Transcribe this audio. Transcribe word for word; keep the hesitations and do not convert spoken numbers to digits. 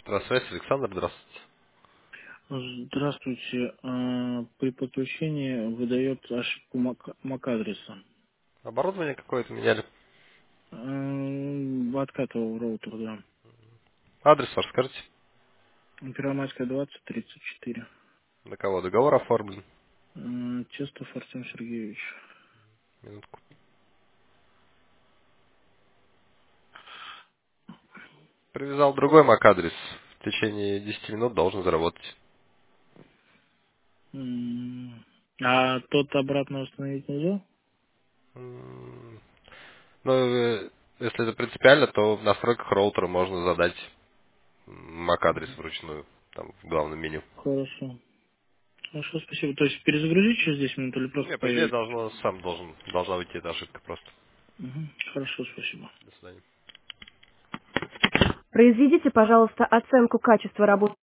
На связи Александр, здравствуйте. Здравствуйте. А, При подключении выдает ошибку мак- MAC-адреса. Оборудование какое-то меняли. М, Откатывал роутер, да. Адрес ваш скажите. Первомайская двадцать, тридцать четыре. На кого договор оформлен? М, Тестов Артем Сергеевич. Минутку. Привязал другой мак-адрес. В течение десяти минут должен заработать. М, А тот обратно установить нельзя? М, Ну, э, если это принципиально, то в настройках роутера можно задать мак-адрес вручную, там, в главном меню. Хорошо. Хорошо, спасибо. То есть перезагрузить через десять минут или просто Не, по идее, появится? должно, сам должен, должна выйти эта ошибка просто. Мгм. Хорошо, спасибо. До свидания. Произведите, пожалуйста, оценку качества работы.